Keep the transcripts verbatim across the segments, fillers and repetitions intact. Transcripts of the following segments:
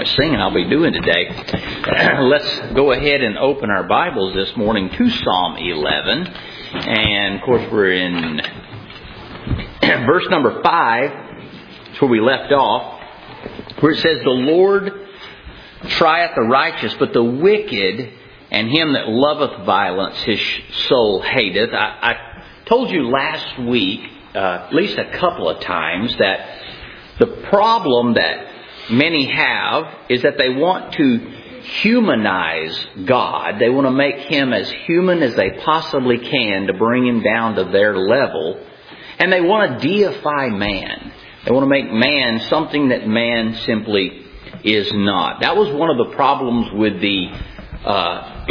much singing I'll be doing today. Let's go ahead and open our Bibles this morning to Psalm eleven. And, of course, we're in verse number five. That's where we left off. Where it says, "The Lord trieth the righteous, but the wicked and him that loveth violence his soul hateth." I, I told you last week, uh, at least a couple of times, that the problem that many have is that they want to humanize God. They want to make Him as human as they possibly can to bring Him down to their level. And they want to deify man. They want to make man something that man simply is not. That was one of the problems with the uh,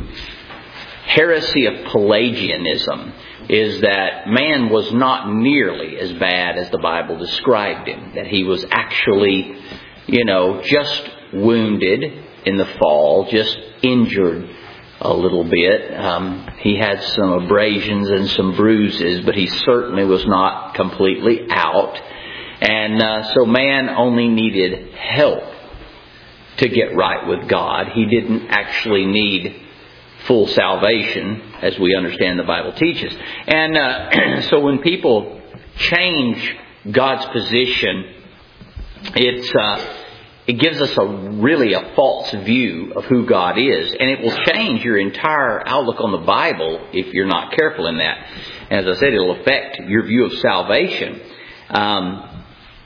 heresy of Pelagianism, is that man was not nearly as bad as the Bible described him. That he was actually, you know, just wounded in the fall, just injured a little bit. Um, he had some abrasions and some bruises, but he certainly was not completely out. And uh, so man only needed help to get right with God. He didn't actually need full salvation, as we understand the Bible teaches. And uh, so when people change God's position, it's uh, it gives us a really a false view of who God is, and it will change your entire outlook on the Bible if you're not careful in that. As I said, it'll affect your view of salvation. Um,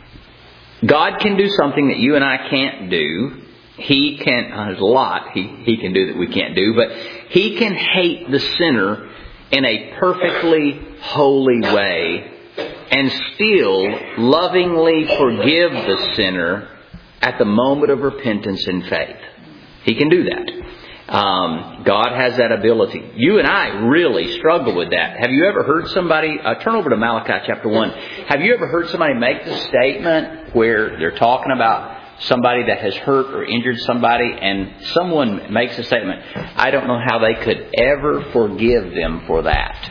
God can do something that you and I can't do. He can, uh, there's a lot he, he can do that we can't do, but He can hate the sinner in a perfectly holy way and still lovingly forgive the sinner at the moment of repentance and faith. He can do that. Um, God has that ability. You and I really struggle with that. Have you ever heard somebody, uh, turn over to Malachi chapter one. Have you ever heard somebody make the statement where they're talking about somebody that has hurt or injured somebody, and someone makes a statement, "I don't know how they could ever forgive them for that."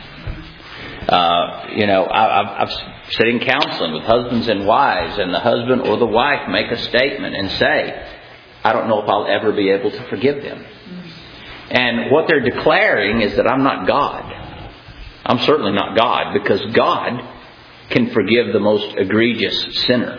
Uh, you know, I, I've, I've sat in counseling with husbands and wives, and the husband or the wife make a statement and say, "I don't know if I'll ever be able to forgive them." And what they're declaring is that I'm not God. I'm certainly not God, because God can forgive the most egregious sinner.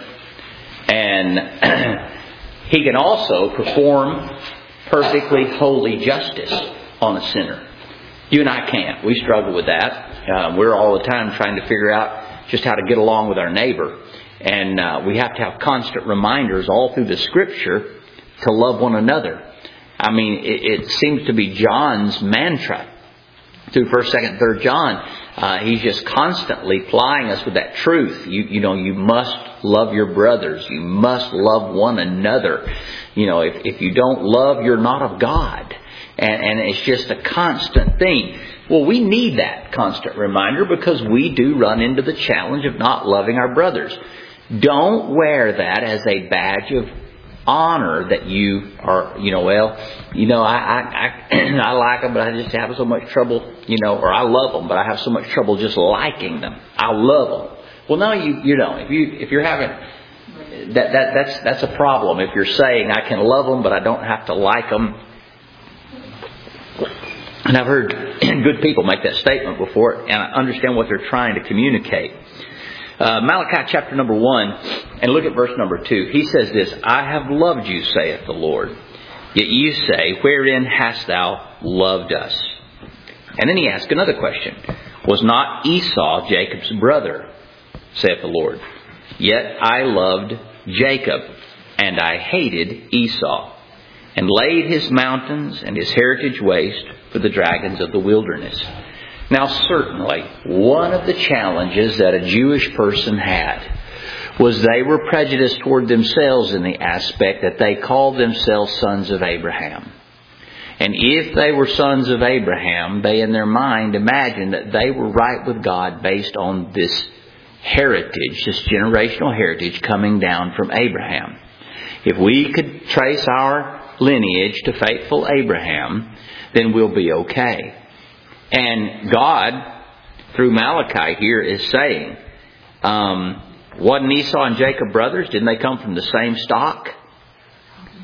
And He can also perform perfectly holy justice on a sinner. You and I can't. We struggle with that. Uh, we're all the time trying to figure out just how to get along with our neighbor. And uh, we have to have constant reminders all through the Scripture to love one another. I mean, it, it seems to be John's mantra. Through first, second, third John, uh, he's just constantly plying us with that truth. You, you know, you must love your brothers. You must love one another. You know, if, if you don't love, you're not of God. And, and it's just a constant thing. Well, we need that constant reminder because we do run into the challenge of not loving our brothers. Don't wear that as a badge of honor that you are, you know, well, you know, I, I, I, I like them, but I just have so much trouble, you know, or I love them, but I have so much trouble just liking them. I love them. Well, no, you, you don't. If you, if you're having that, that, that's, that's a problem. If you're saying I can love them, but I don't have to like them. And I've heard good people make that statement before, and I understand what they're trying to communicate. Uh, Malachi chapter number one, and look at verse number two. He says this, "I have loved you, saith the Lord. Yet you say, wherein hast thou loved us?" And then he asks another question. "Was not Esau Jacob's brother, saith the Lord? Yet I loved Jacob, and I hated Esau, and laid his mountains and his heritage waste for the dragons of the wilderness." Now, certainly, one of the challenges that a Jewish person had was they were prejudiced toward themselves in the aspect that they called themselves sons of Abraham. And if they were sons of Abraham, they in their mind imagined that they were right with God based on this heritage, this generational heritage coming down from Abraham. If we could trace our lineage to faithful Abraham, then we'll be okay. And God, through Malachi here, is saying, um, wasn't Esau and Jacob brothers? Didn't they come from the same stock?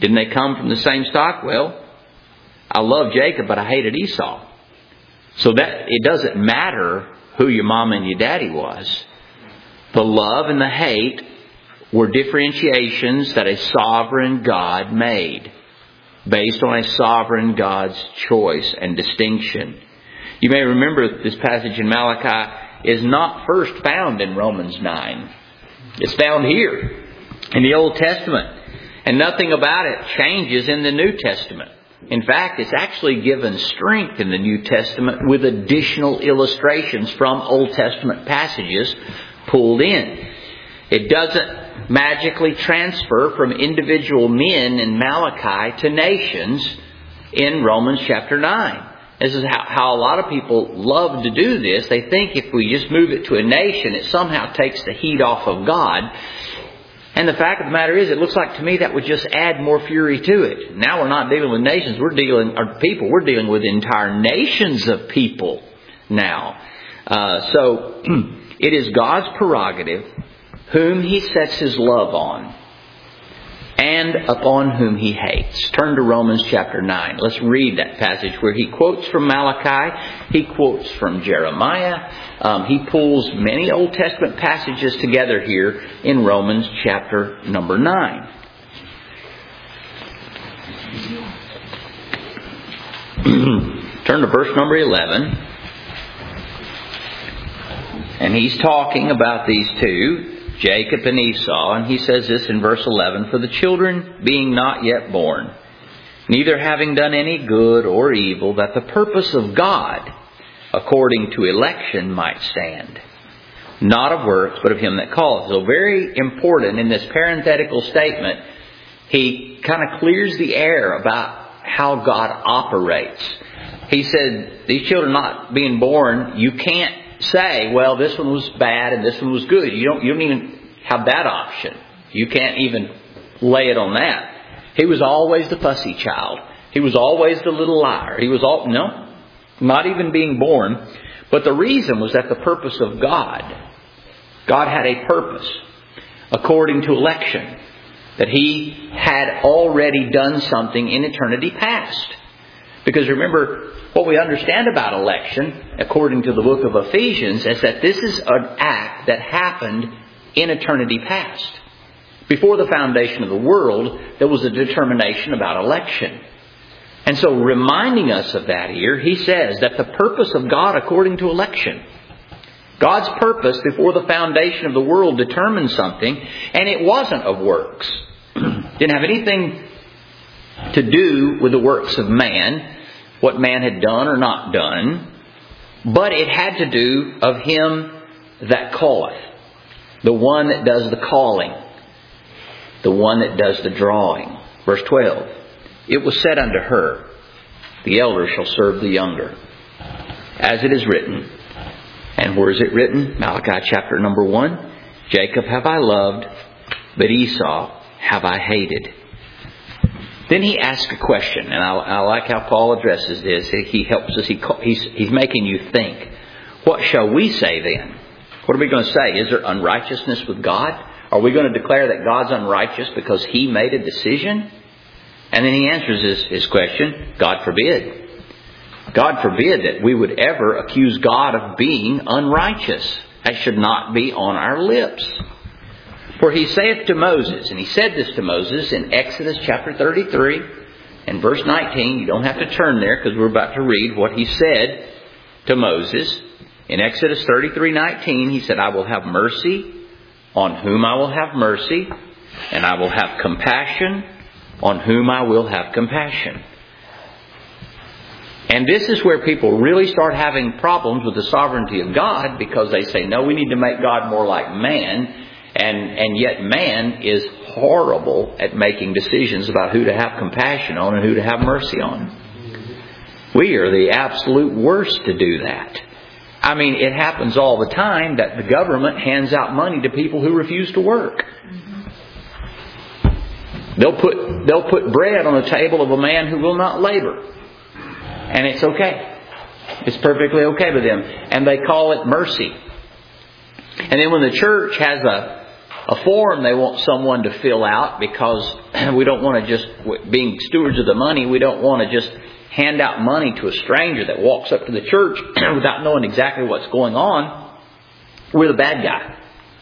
Didn't they come from the same stock? Well, I love Jacob, but I hated Esau. So that it doesn't matter who your mom and your daddy was. The love and the hate were differentiations that a sovereign God made, based on a sovereign God's choice and distinction. You may remember this passage in Malachi is not first found in Romans nine. It's found here in the Old Testament. And nothing about it changes in the New Testament. In fact, it's actually given strength in the New Testament with additional illustrations from Old Testament passages pulled in. It doesn't magically transfer from individual men in Malachi to nations in Romans chapter nine. This is how, how a lot of people love to do this. They think if we just move it to a nation, it somehow takes the heat off of God. And the fact of the matter is, it looks like to me that would just add more fury to it. Now we're not dealing with nations, we're dealing, or people, we're dealing with entire nations of people now. Uh, so, it is God's prerogative whom He sets His love on and upon whom He hates. Turn to Romans chapter nine. Let's read that passage where He quotes from Malachi. He quotes from Jeremiah. Um, he pulls many Old Testament passages together here in Romans chapter number nine. Turn to verse number eleven. And he's talking about these two, Jacob and Esau, and he says this in verse eleven, "For the children being not yet born, neither having done any good or evil, that the purpose of God according to election might stand, not of works, but of Him that calleth." So very important in this parenthetical statement, he kind of clears the air about how God operates. He said, these children not being born, you can't say, well, this one was bad and this one was good. You don't, you don't even have that option. You can't even lay it on that. He was always the fussy child. He was always the little liar. He was all, no, not even being born. But the reason was that the purpose of God, God had a purpose according to election, that He had already done something in eternity past. Because remember, what we understand about election, according to the book of Ephesians, is that this is an act that happened in eternity past. Before the foundation of the world, there was a determination about election. And so reminding us of that here, he says that the purpose of God according to election, God's purpose before the foundation of the world determined something, and it wasn't of works. Didn't have anything to do with the works of man, what man had done or not done, but it had to do of Him that calleth, the one that does the calling, the one that does the drawing. Verse twelve, "It was said unto her, the elder shall serve the younger, as it is written." And where is it written? Malachi chapter number one. "Jacob have I loved, but Esau have I hated." Then he asks a question, and I, I like how Paul addresses this. He helps us. He, he's, he's making you think. What shall we say then? What are we going to say? Is there unrighteousness with God? Are we going to declare that God's unrighteous because He made a decision? And then he answers his, his question, God forbid. God forbid that we would ever accuse God of being unrighteous. That should not be on our lips. "For He saith to Moses," and He said this to Moses in Exodus chapter thirty-three and verse nineteen. You don't have to turn there because we're about to read what He said to Moses. In Exodus thirty-three nineteen, He said, "I will have mercy on whom I will have mercy, and I will have compassion on whom I will have compassion." And this is where people really start having problems with the sovereignty of God, because they say, no, we need to make God more like man. And, and yet man is horrible at making decisions about who to have compassion on and who to have mercy on. We are the absolute worst to do that. I mean, it happens all the time that the government hands out money to people who refuse to work. They'll put, they'll put bread on the table of a man who will not labor. And it's okay. It's perfectly okay with them. And they call it mercy. And then when the church has a A form they want someone to fill out because we don't want to just, being stewards of the money, we don't want to just hand out money to a stranger that walks up to the church without knowing exactly what's going on. We're the bad guy.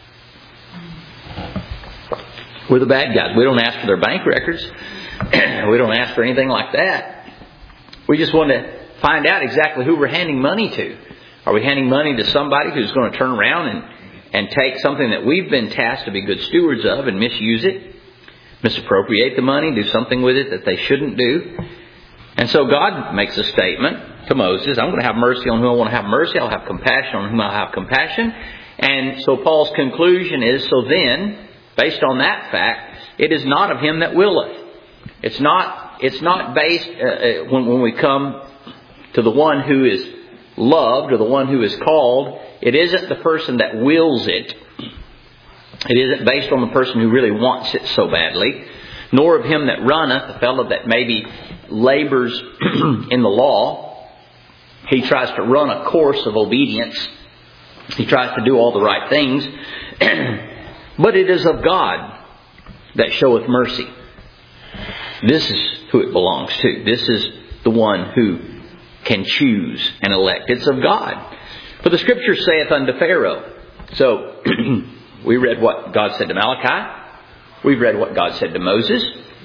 We're the bad guys. We don't ask for their bank records. We don't ask for anything like that. We just want to find out exactly who we're handing money to. Are we handing money to somebody who's going to turn around and, and take something that we've been tasked to be good stewards of and misuse it, misappropriate the money, do something with it that they shouldn't do? And so God makes a statement to Moses, I'm going to have mercy on whom I want to have mercy. I'll have compassion on whom I'll have compassion. And so Paul's conclusion is, so then, based on that fact, it is not of him that willeth. It's not, it's not based, uh, when, when we come to the one who is loved or the one who is called, it isn't the person that wills it. It isn't based on the person who really wants it so badly. Nor of him that runneth, the fellow that maybe labors in the law. He tries to run a course of obedience. He tries to do all the right things. But it is of God that showeth mercy. This is who it belongs to. This is the one who can choose and elect. It's of God. For the Scripture saith unto Pharaoh. So, we read what God said to Malachi. We've read what God said to Moses.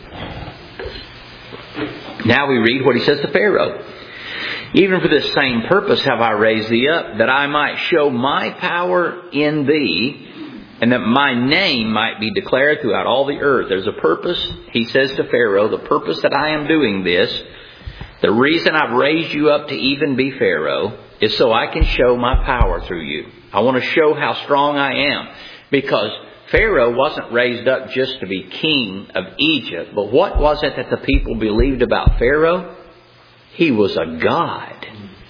Now we read what He says to Pharaoh. Even for this same purpose have I raised thee up, that I might show my power in thee, and that my name might be declared throughout all the earth. There's a purpose, He says to Pharaoh, the purpose that I am doing this, the reason I've raised you up to even be Pharaoh, is so I can show my power through you. I want to show how strong I am. Because Pharaoh wasn't raised up just to be king of Egypt. But what was it that the people believed about Pharaoh? He was a god.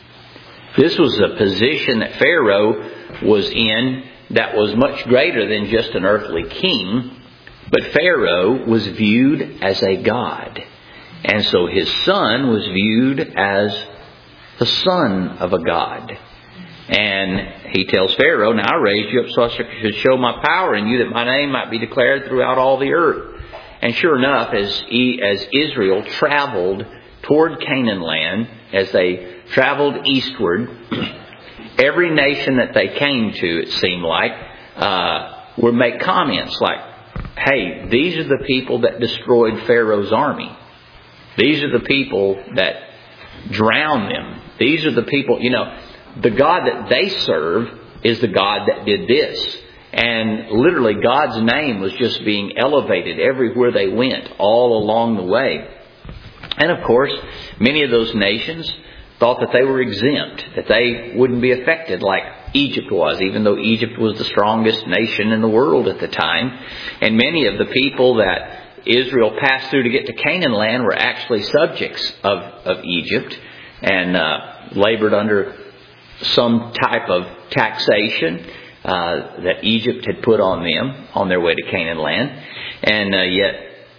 This was a position that Pharaoh was in that was much greater than just an earthly king. But Pharaoh was viewed as a god. And so his son was viewed as the son of a god. And he tells Pharaoh, now I raised you up so I should show my power in you, that my name might be declared throughout all the earth. And sure enough, as he, as Israel traveled toward Canaan land, as they traveled eastward, every nation that they came to, it seemed like, uh, would make comments like, hey, these are the people that destroyed Pharaoh's army. These are the people that drowned them. These are the people, you know, the God that they serve is the God that did this. And literally God's name was just being elevated everywhere they went, all along the way. And of course, many of those nations thought that they were exempt, that they wouldn't be affected like Egypt was, even though Egypt was the strongest nation in the world at the time. And many of the people that Israel passed through to get to Canaan land were actually subjects of, of Egypt and uh, labored under some type of taxation uh, that Egypt had put on them on their way to Canaan land. And uh, yet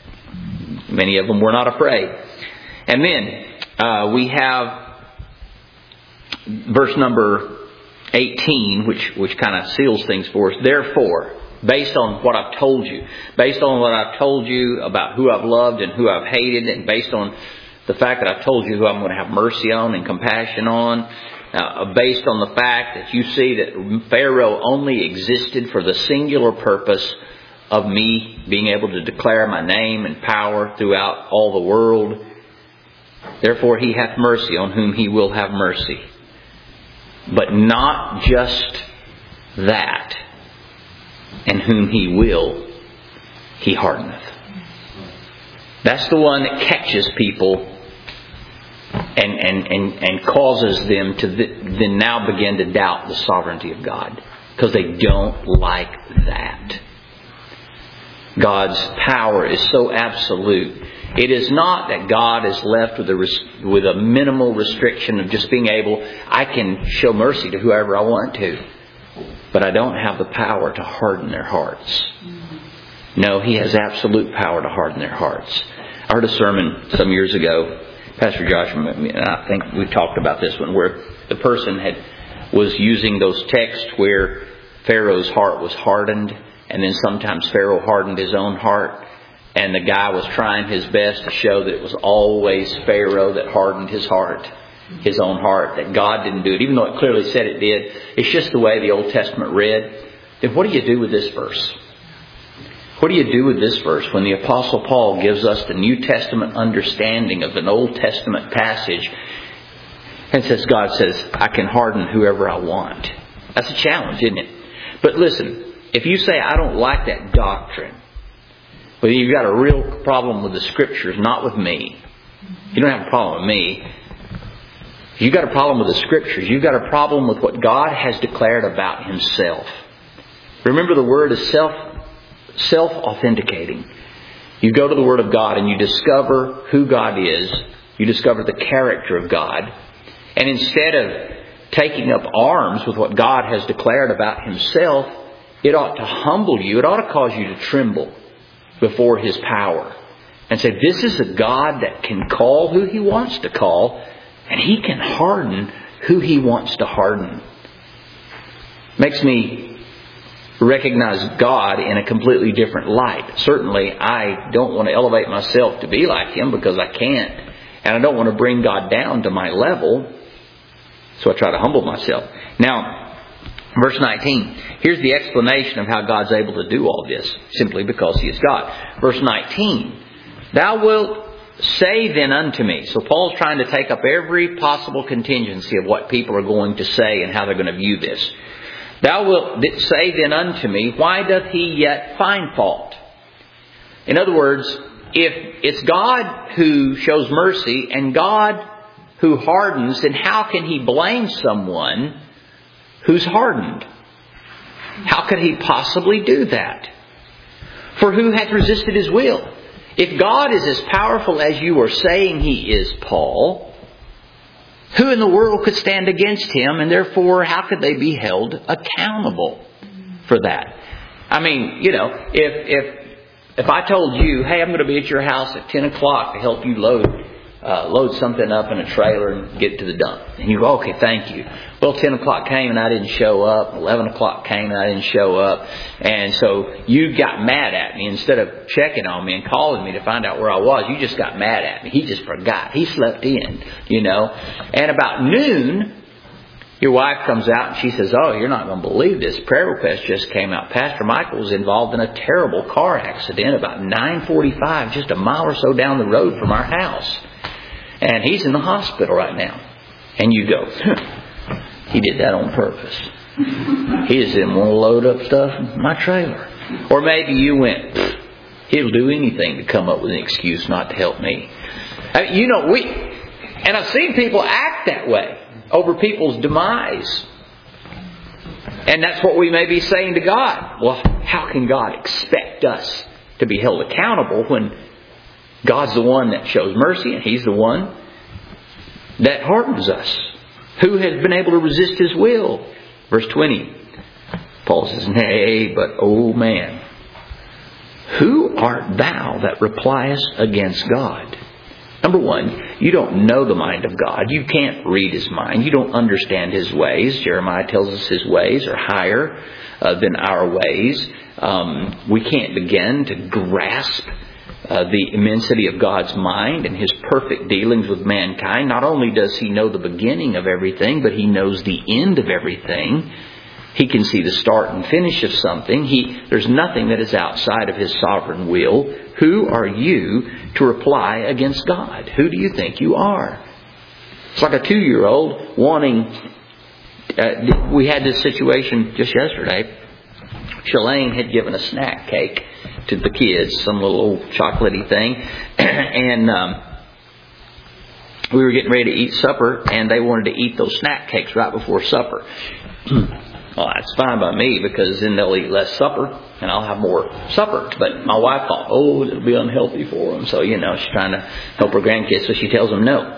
many of them were not afraid. And then uh, we have verse number eighteen, which, which kind of seals things for us. Therefore, based on what I've told you, based on what I've told you about who I've loved and who I've hated, and based on the fact that I've told you who I'm going to have mercy on and compassion on, uh, based on the fact that you see that Pharaoh only existed for the singular purpose of me being able to declare my name and power throughout all the world. Therefore he hath mercy on whom he will have mercy. But not just that. And whom he will, he hardeneth. That's the one that catches people and, and, and, and causes them to then now begin to doubt the sovereignty of God. Because they don't like that. God's power is so absolute. It is not that God is left with a, with a minimal restriction of just being able, I can show mercy to whoever I want to. But I don't have the power to harden their hearts. No, He has absolute power to harden their hearts. I heard a sermon some years ago. Pastor Josh, and I think we talked about this one, where the person had was using those texts where Pharaoh's heart was hardened And then sometimes Pharaoh hardened his own heart. And the guy was trying his best to show that it was always Pharaoh that hardened his heart, his own heart, that God didn't do it, even though it clearly said it did. It's just the way the Old Testament read. Then what do you do with this verse? What do you do with this verse when the Apostle Paul gives us the New Testament understanding of an Old Testament passage and says, God says, I can harden whoever I want? That's a challenge, isn't it? But listen, if you say, I don't like that doctrine, well, you've got a real problem with the Scriptures, not with me. You don't have a problem with me. You've got a problem with the Scriptures. You've got a problem with what God has declared about Himself. Remember, the Word is self, self-authenticating. You go to the Word of God and you discover who God is. You discover the character of God. And instead of taking up arms with what God has declared about Himself, it ought to humble you. It ought to cause you to tremble before His power. And say, this is a God that can call who He wants to call. And He can harden who He wants to harden. Makes me recognize God in a completely different light. Certainly, I don't want to elevate myself to be like Him because I can't. And I don't want to bring God down to my level. So I try to humble myself. Now, verse nineteen. Here's the explanation of how God's able to do all this. Simply because He is God. Verse nineteen. Thou wilt say then unto me. So Paul's trying to take up every possible contingency of what people are going to say and how they're going to view this. Thou wilt say then unto me, why doth he yet find fault? In other words, if it's God who shows mercy and God who hardens, then how can He blame someone who's hardened? How could He possibly do that? For who hath resisted His will? If God is as powerful as you are saying He is, Paul, who in the world could stand against Him? And therefore, how could they be held accountable for that? I mean, you know, if if if I told you, hey, I'm going to be at your house at ten o'clock to help you load uh, load something up in a trailer and get it to the dump. And you go, okay, thank you. Well, ten o'clock came and I didn't show up. eleven o'clock came and I didn't show up. And so you got mad at me. Instead of checking on me and calling me to find out where I was, you just got mad at me. He just forgot. He slept in, you know. And about noon, your wife comes out and she says, oh, you're not going to believe this. Prayer request just came out. Pastor Michael was involved in a terrible car accident about nine forty-five, just a mile or so down the road from our house. And he's in the hospital right now. And you go, he did that on purpose. He just didn't want to load up stuff in my trailer. Or maybe you went, he'll do anything to come up with an excuse not to help me. I mean, you know, we, and I've seen people act that way over people's demise. And that's what we may be saying to God. Well, how can God expect us to be held accountable when God's the one that shows mercy and He's the one that hardens us? Who has been able to resist His will? Verse twenty. Paul says, nay, but O man, who art thou that repliest against God? Number one, you don't know the mind of God. You can't read His mind. You don't understand His ways. Jeremiah tells us His ways are higher uh, than our ways. Um, we can't begin to grasp Uh, the immensity of God's mind and His perfect dealings with mankind. Not only does He know the beginning of everything, but He knows the end of everything. He can see the start and finish of something. He, there's nothing that is outside of His sovereign will. Who are you to reply against God? Who do you think you are? It's like a two-year-old wanting... Uh, we had this situation just yesterday. Shalane had given a snack cake to the kids, some little old chocolatey thing. and um, we were getting ready to eat supper, and they wanted to eat those snack cakes right before supper. Well, that's fine by me, because then they'll eat less supper, and I'll have more supper. But my wife thought, oh, it'll be unhealthy for them. So, you know, she's trying to help her grandkids, so she tells them no.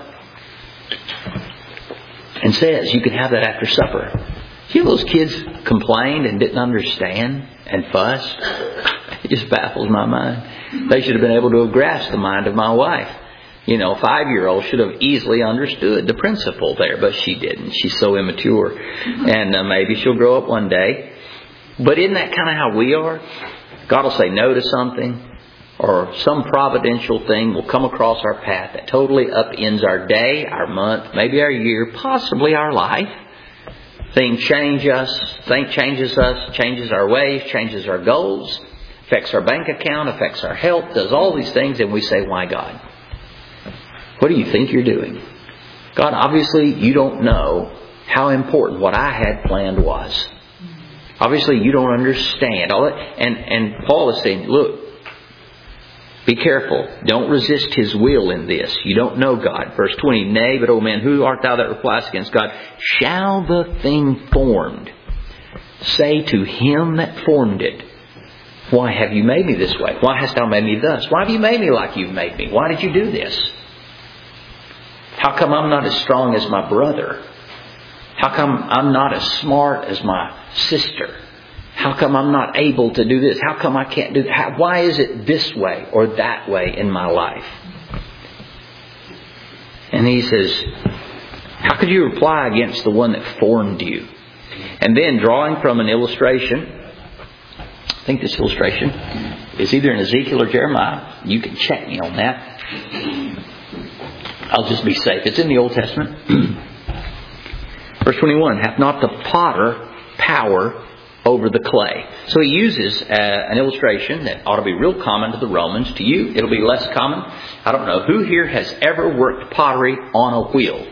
And says, you can have that after supper. You know, those kids complained and didn't understand and fussed. It just baffles my mind. They should have been able to have grasped the mind of my wife. You know, a five-year-old should have easily understood the principle there, but she didn't. She's so immature. And uh, maybe she'll grow up one day. But isn't that kind of how we are? God will say no to something, or some providential thing will come across our path that totally upends our day, our month, maybe our year, possibly our life. Thing change us, thing changes us, changes our ways, changes our goals, affects our bank account, affects our health, does all these things, and we say, why God? What do you think you're doing? God, obviously you don't know how important what I had planned was. Obviously you don't understand all that. And, and Paul is saying, look, be careful. Don't resist His will in this. You don't know God. Verse twenty, nay, but O man, who art thou that repliest against God? Shall the thing formed say to him that formed it, why have you made me this way? Why hast thou made me thus? Why have you made me like you've made me? Why did you do this? How come I'm not as strong as my brother? How come I'm not as smart as my sister? How come I'm not able to do this? How come I can't do that? Why is it this way or that way in my life? And he says, how could you reply against the one that formed you? And then drawing from an illustration, I think this illustration is either in Ezekiel or Jeremiah. You can check me on that. I'll just be safe. It's in the Old Testament. Verse twenty-one, hath not the potter power over the clay? So he uses uh, an illustration that ought to be real common to the Romans. To you, it'll be less common. I don't know who here has ever worked pottery on a wheel.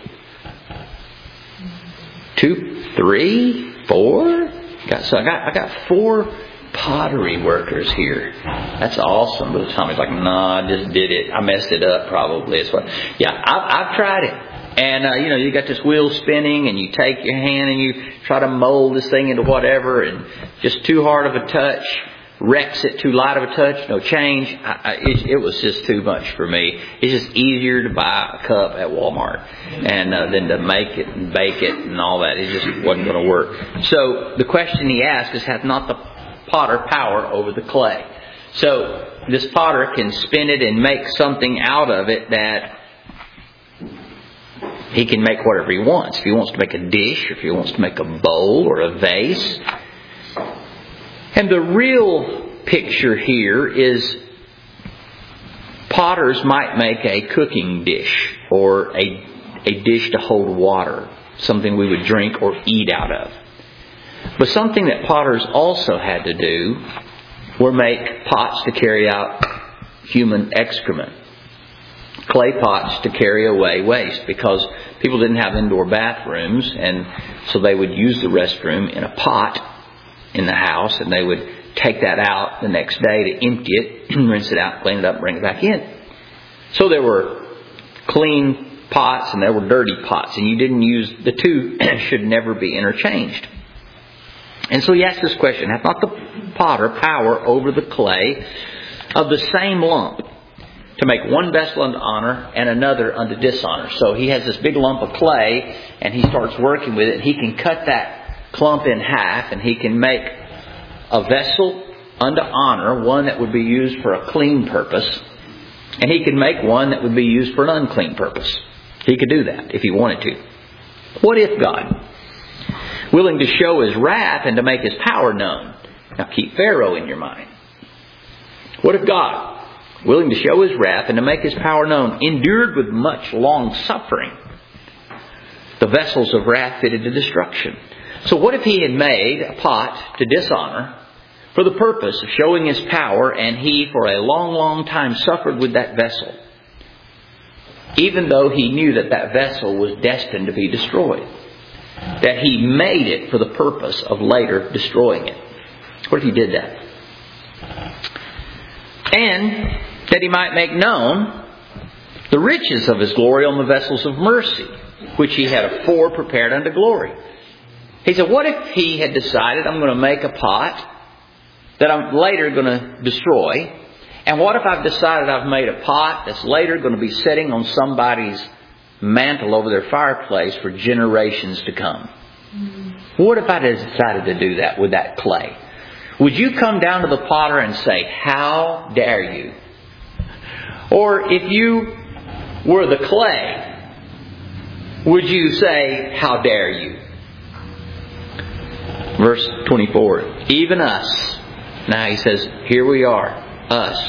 Two, three, four. Got so I got I got four pottery workers here. That's awesome. But Tommy's like, nah, I just did it. I messed it up probably. It's what. Yeah, I've, I've tried it. And, uh, you know, you got this wheel spinning and you take your hand and you try to mold this thing into whatever, and just too hard of a touch wrecks it, too light of a touch, no change. I, I, it, it was just too much for me. It's just easier to buy a cup at Walmart and uh, than to make it and bake it and all that. It just wasn't going to work. So the question he asked is, hath not the potter power over the clay? So this potter can spin it and make something out of it that he can make whatever he wants. If he wants to make a dish, if he wants to make a bowl or a vase. And the real picture here is potters might make a cooking dish or a, a dish to hold water, something we would drink or eat out of. But something that potters also had to do were make pots to carry out human excrement. Clay pots to carry away waste, because people didn't have indoor bathrooms, and so they would use the restroom in a pot in the house, and they would take that out the next day to empty it, rinse it out, clean it up, bring it back in. So there were clean pots and there were dirty pots, and you didn't use, the two should never be interchanged. And so he asked this question, hath not the potter power over the clay of the same lump, to make one vessel unto honor and another unto dishonor? So he has this big lump of clay and he starts working with it. He can cut that clump in half and he can make a vessel unto honor, one that would be used for a clean purpose. And he can make one that would be used for an unclean purpose. He could do that if he wanted to. What if God, willing to show His wrath and to make His power known? Now keep Pharaoh in your mind. What if God, willing to show His wrath and to make His power known, endured with much long suffering the vessels of wrath fitted to destruction? So what if He had made a pot to dishonor for the purpose of showing His power, and He for a long, long time suffered with that vessel, even though He knew that that vessel was destined to be destroyed? That He made it for the purpose of later destroying it. What if He did that? And that He might make known the riches of His glory on the vessels of mercy, which He had afore prepared unto glory. He said, what if He had decided, I'm going to make a pot that I'm later going to destroy? And what if I've decided I've made a pot that's later going to be sitting on somebody's mantle over their fireplace for generations to come? Mm-hmm. What if I had decided to do that with that clay? Would you come down to the potter and say, how dare you? Or if you were the clay, would you say, how dare you? Verse twenty-four. Even us. Now he says, here we are. Us.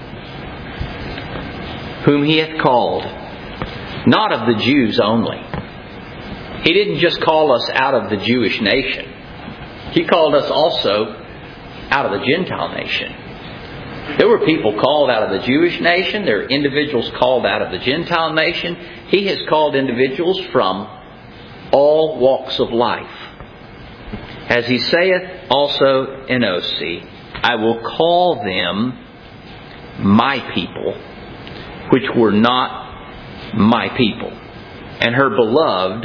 Whom He hath called. Not of the Jews only. He didn't just call us out of the Jewish nation. He called us also out of the Gentile nation. There were people called out of the Jewish nation. There are individuals called out of the Gentile nation. He has called individuals from all walks of life. As He saith also in Osee, I will call them my people, which were not my people, and her beloved,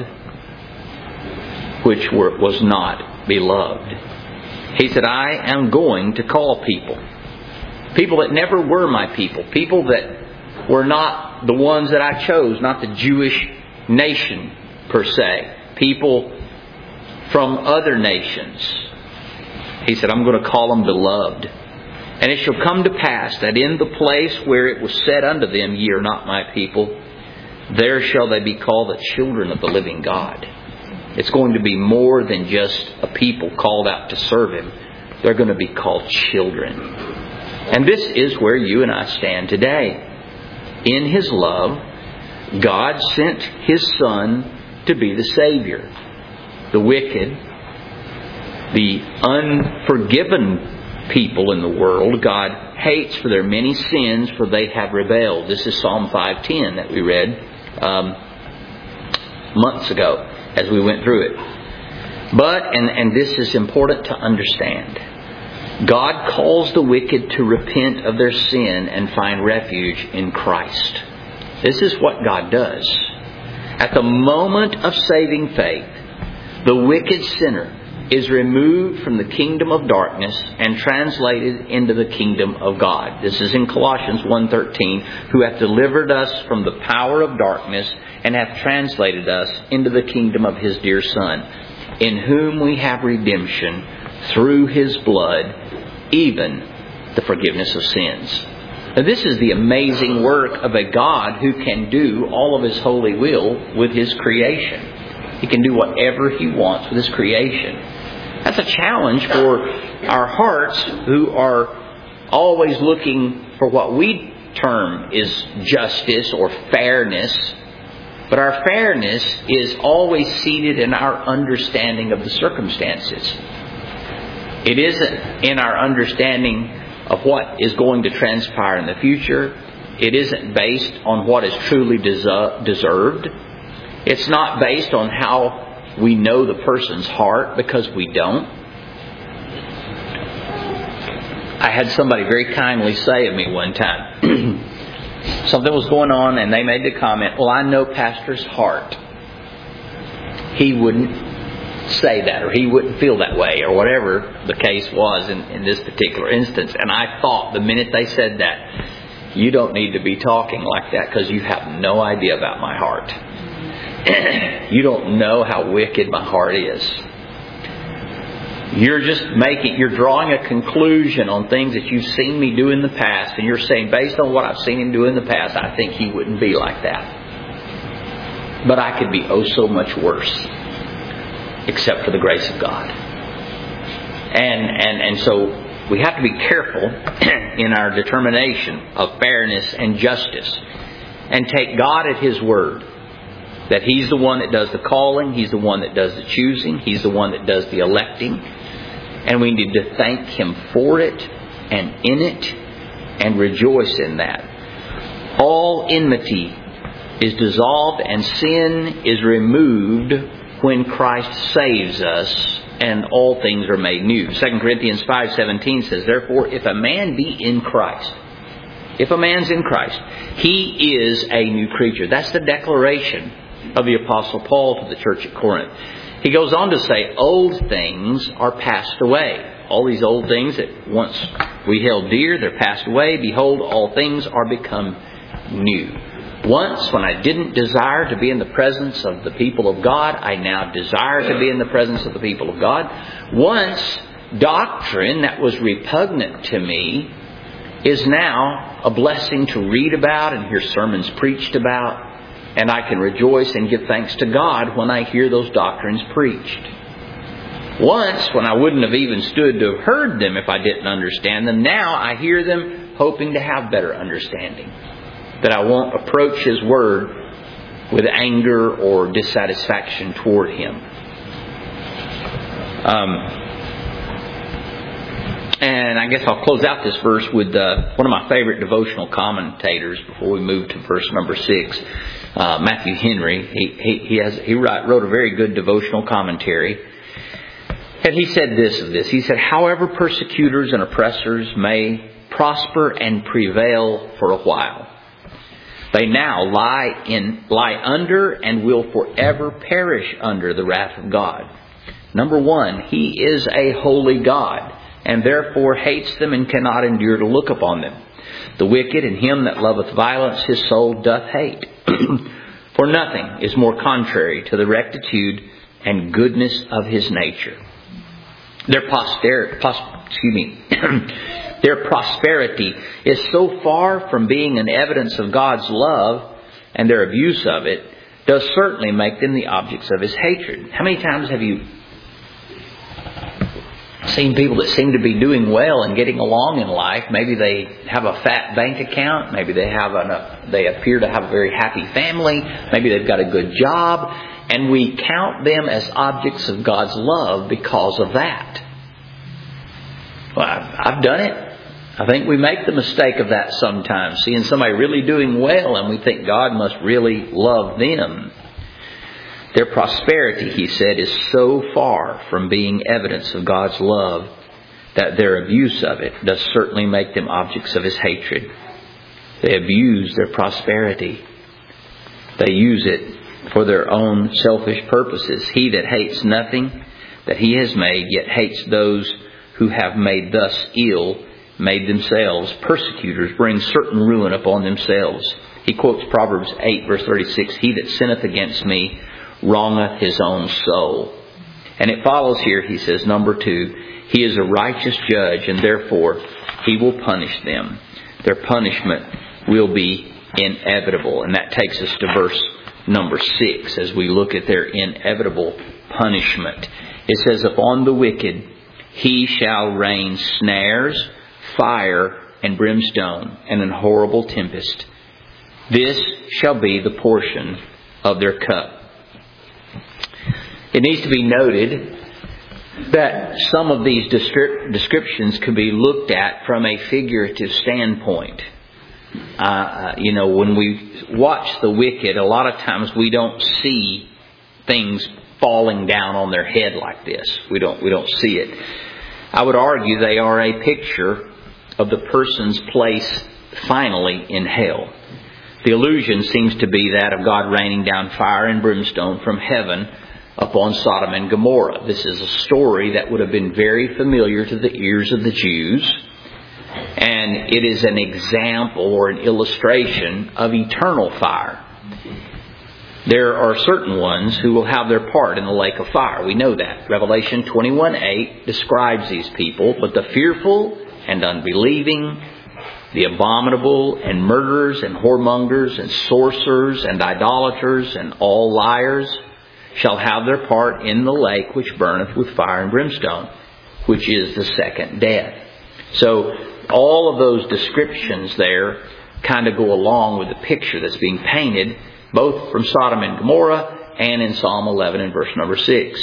which were, was not beloved. He said, I am going to call people. People that never were my people. People that were not the ones that I chose, not the Jewish nation per se. People from other nations. He said, I'm going to call them beloved. And it shall come to pass that in the place where it was said unto them, ye are not my people, there shall they be called the children of the living God. It's going to be more than just a people called out to serve Him. They're going to be called children. And this is where you and I stand today. In His love, God sent His Son to be the Savior. The wicked, the unforgiven people in the world, God hates for their many sins, for they have rebelled. This is Psalm five ten that we read um, months ago as we went through it. But, and, and this is important to understand, God calls the wicked to repent of their sin and find refuge in Christ. This is what God does. At the moment of saving faith, the wicked sinner is removed from the kingdom of darkness and translated into the kingdom of God. This is in Colossians one thirteen, who hath delivered us from the power of darkness and hath translated us into the kingdom of His dear Son, in whom we have redemption through His blood, even the forgiveness of sins. Now, this is the amazing work of a God who can do all of His holy will with His creation. He can do whatever He wants with His creation. That's a challenge for our hearts who are always looking for what we term is justice or fairness. But our fairness is always seated in our understanding of the circumstances. It isn't in our understanding of what is going to transpire in the future. It isn't based on what is truly deserved. It's not based on how we know the person's heart, because we don't. I had somebody very kindly say of me one time, something was going on and they made the comment, well, I know Pastor's heart. He wouldn't say that, or he wouldn't feel that way, or whatever the case was in, in this particular instance. And I thought the minute they said that, you don't need to be talking like that, because you have no idea about my heart. You don't know how wicked my heart is. You're just making, you're drawing a conclusion on things that you've seen me do in the past, and you're saying, based on what I've seen him do in the past, I think he wouldn't be like that. But I could be oh so much worse, except for the grace of God. And and and so we have to be careful in our determination of fairness and justice, and take God at His word. That He's the one that does the calling. He's the one that does the choosing. He's the one that does the electing. And we need to thank Him for it and in it and rejoice in that. All enmity is dissolved and sin is removed when Christ saves us and all things are made new. Second Corinthians five seventeen says, therefore, if a man be in Christ, if a man's in Christ, he is a new creature. That's the declaration of the Apostle Paul to the church at Corinth. He goes on to say, old things are passed away. All these old things that once we held dear, they're passed away. Behold, all things are become new. Once, when I didn't desire to be in the presence of the people of God, I now desire to be in the presence of the people of God. Once, doctrine that was repugnant to me is now a blessing to read about and hear sermons preached about. And I can rejoice and give thanks to God when I hear those doctrines preached. Once, when I wouldn't have even stood to have heard them if I didn't understand them, now I hear them hoping to have better understanding. That I won't approach His Word with anger or dissatisfaction toward Him. Um, and I guess I'll close out this verse with uh, one of my favorite devotional commentators before we move to verse number six, uh, Matthew Henry. He he, he has he wrote, wrote a very good devotional commentary. And he said this of this. He said, however persecutors and oppressors may prosper and prevail for a while, they now lie in lie under and will forever perish under the wrath of God. Number one, He is a holy God, and therefore hates them and cannot endure to look upon them. The wicked and him that loveth violence, his soul doth hate. For nothing is more contrary to the rectitude and goodness of His nature. Their posterity, pos, excuse me, their prosperity is so far from being an evidence of God's love, and their abuse of it does certainly make them the objects of His hatred. How many times have you seen people that seem to be doing well and getting along in life? Maybe they have a fat bank account. Maybe they have a, they appear to have a very happy family. Maybe they've got a good job. And we count them as objects of God's love because of that. Well, I've, I've done it. I think we make the mistake of that sometimes. Seeing somebody really doing well and we think God must really love them. Their prosperity, he said, is so far from being evidence of God's love that their abuse of it does certainly make them objects of His hatred. They abuse their prosperity. They use it for their own selfish purposes. He that hates nothing that He has made, yet hates those who have made thus ill, made themselves persecutors, bring certain ruin upon themselves. He quotes Proverbs eight, verse thirty-six, He that sinneth against me wrongeth his own soul. And it follows here, he says, number two, He is a righteous judge, and therefore He will punish them. Their punishment will be inevitable. And that takes us to verse number six as we look at their inevitable punishment. It says, upon the wicked He shall rain snares, fire, and brimstone, and an horrible tempest. This shall be the portion of their cup. It needs to be noted that some of these descriptions can be looked at from a figurative standpoint. Uh, you know, when we watch the wicked, a lot of times we don't see things falling down on their head like this. We don't, we don't see it. I would argue they are a picture of the person's place finally in hell. The illusion seems to be that of God raining down fire and brimstone from heaven upon Sodom and Gomorrah. This is a story that would have been very familiar to the ears of the Jews. And it is an example or an illustration of eternal fire. There are certain ones who will have their part in the lake of fire. We know that. Revelation twenty-one eight describes these people. But the fearful and unbelieving, the abominable and murderers and whoremongers and sorcerers and idolaters and all liars shall have their part in the lake which burneth with fire and brimstone, which is the second death. So all of those descriptions there kind of go along with the picture that's being painted both from Sodom and Gomorrah and in Psalm eleven and verse number six.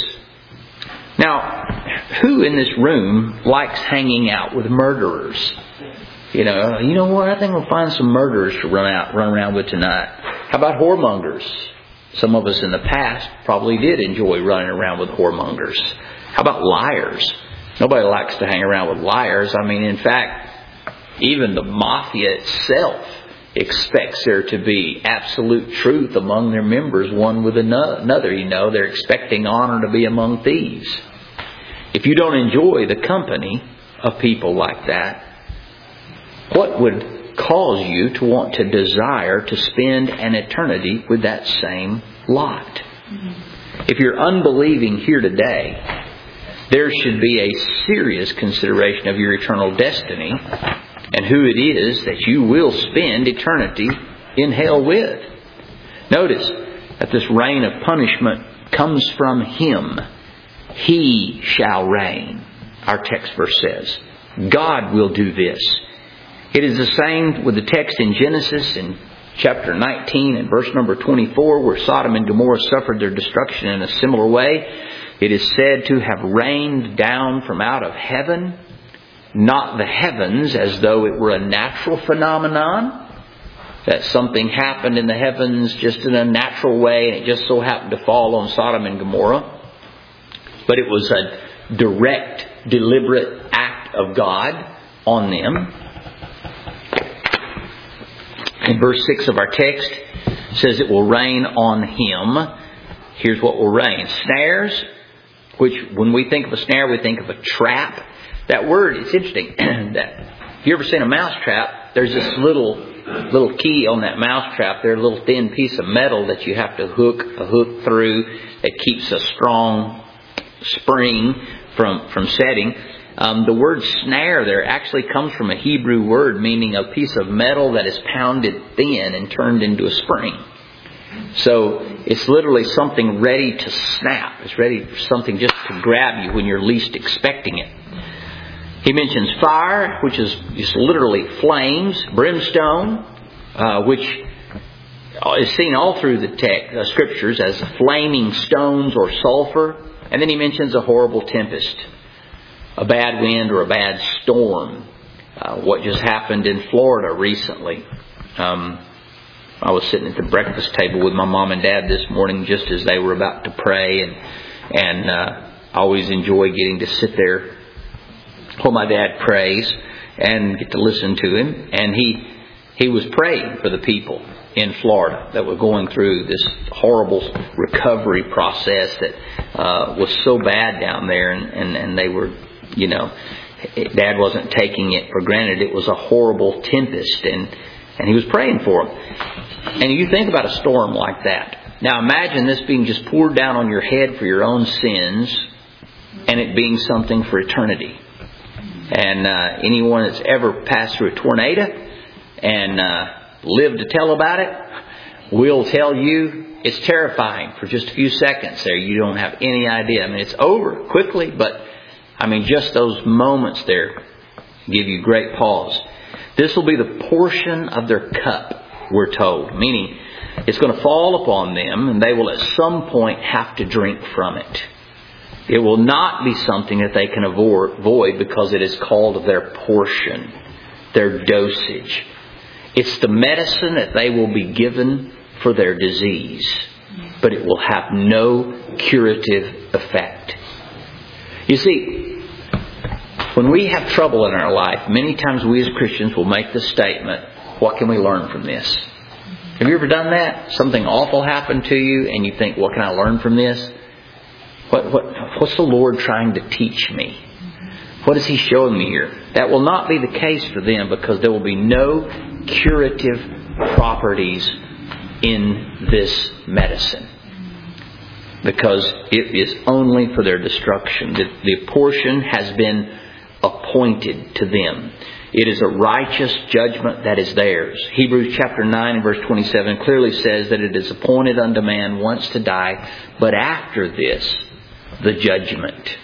Now, who in this room likes hanging out with murderers? You know, you know what? I think we'll find some murderers to run out, run around with tonight. How about whoremongers? Some of us in the past probably did enjoy running around with whoremongers. How about liars? Nobody likes to hang around with liars. I mean, in fact, even the mafia itself expects there to be absolute truth among their members, one with another. You know, they're expecting honor to be among thieves. If you don't enjoy the company of people like that, what would cause you to want to desire to spend an eternity with that same lot? Mm-hmm. If you're unbelieving here today, there should be a serious consideration of your eternal destiny and who it is that you will spend eternity in hell with. Notice that this reign of punishment comes from Him. He shall reign. Our text verse says, God will do this. It is the same with the text in Genesis in chapter nineteen and verse number twenty-four, where Sodom and Gomorrah suffered their destruction in a similar way. It is said to have rained down from out of heaven, not the heavens as though it were a natural phenomenon, that something happened in the heavens just in a natural way and it just so happened to fall on Sodom and Gomorrah. But it was a direct, deliberate act of God on them. In verse six of our text, it says it will rain on him. Here's what will rain. Snares, which when we think of a snare, we think of a trap. That word, it's interesting. that If you ever seen a mouse trap, there's this little little key on that mouse trap. There's a little thin piece of metal that you have to hook a hook through that keeps a strong spring from, from setting. Um, the word snare there actually comes from a Hebrew word meaning a piece of metal that is pounded thin and turned into a spring. So it's literally something ready to snap. It's ready for something just to grab you when you're least expecting it. He mentions fire, which is, is literally flames, brimstone, uh, which is seen all through the text, uh, scriptures as flaming stones or sulfur. And then he mentions a horrible tempest, a bad wind or a bad storm. Uh, what just happened in Florida recently. Um, I was sitting at the breakfast table with my mom and dad this morning just as they were about to pray. And, and uh, I always enjoy getting to sit there while my dad prays and get to listen to him. And he he was praying for the people in Florida that were going through this horrible recovery process that uh, was so bad down there. And, and, and they were, you know, Dad wasn't taking it for granted. It was a horrible tempest. And, and he was praying for them. And you think about a storm like that. Now imagine this being just poured down on your head for your own sins and it being something for eternity. And uh, anyone that's ever passed through a tornado and uh, lived to tell about it will tell you it's terrifying for just a few seconds there. You don't have any idea. I mean, it's over quickly, but I mean, just those moments there give you great pause. This will be the portion of their cup, we're told. Meaning, it's going to fall upon them and they will at some point have to drink from it. It will not be something that they can avoid because it is called their portion, their dosage. It's the medicine that they will be given for their disease, but it will have no curative effect. You see, when we have trouble in our life, many times we as Christians will make the statement, what can we learn from this? Have you ever done that? Something awful happened to you and you think, what can I learn from this? What, what, what's the Lord trying to teach me? What is He showing me here? That will not be the case for them because there will be no curative properties in this medicine. Because it is only for their destruction. The, the portion has been appointed to them. It is a righteous judgment that is theirs. Hebrews chapter nine and verse twenty-seven clearly says that it is appointed unto man once to die, but after this, the judgment.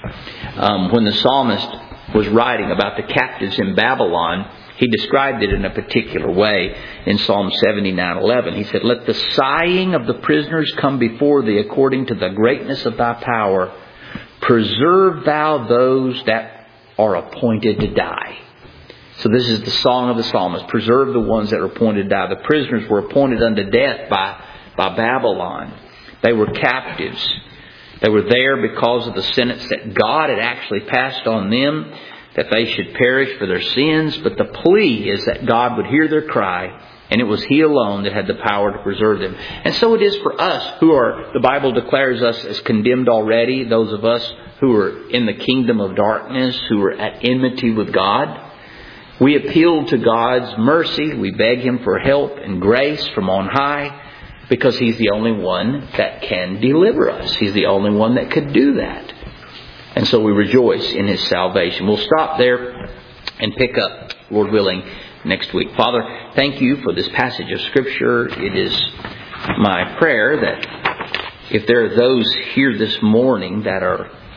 Um, when the psalmist was writing about the captives in Babylon, he described it in a particular way in Psalm seventy-nine eleven. He said, let the sighing of the prisoners come before thee according to the greatness of thy power. Preserve thou those that are appointed to die. So this is the song of the psalmist. Preserve the ones that are appointed to die. The prisoners were appointed unto death by, by Babylon. They were captives. They were there because of the sentence that God had actually passed on them, that they should perish for their sins. But the plea is that God would hear their cry, and it was He alone that had the power to preserve them. And so it is for us who are, the Bible declares us as condemned already, those of us who are in the kingdom of darkness, who are at enmity with God. We appeal to God's mercy. We beg Him for help and grace from on high, because He's the only one that can deliver us. He's the only one that could do that. And so we rejoice in His salvation. We'll stop there and pick up, Lord willing, next week. Father, thank You for this passage of Scripture. It is my prayer that if there are those here this morning that are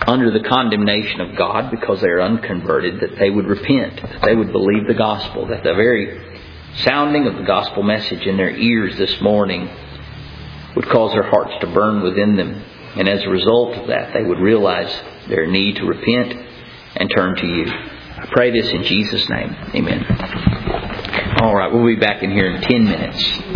under the condemnation of God because they are unconverted, that they would repent, that they would believe the gospel, that the very sounding of the gospel message in their ears this morning would cause their hearts to burn within them. And as a result of that, they would realize their need to repent and turn to you. I pray this in Jesus' name. Amen. All right, we'll be back in here in ten minutes.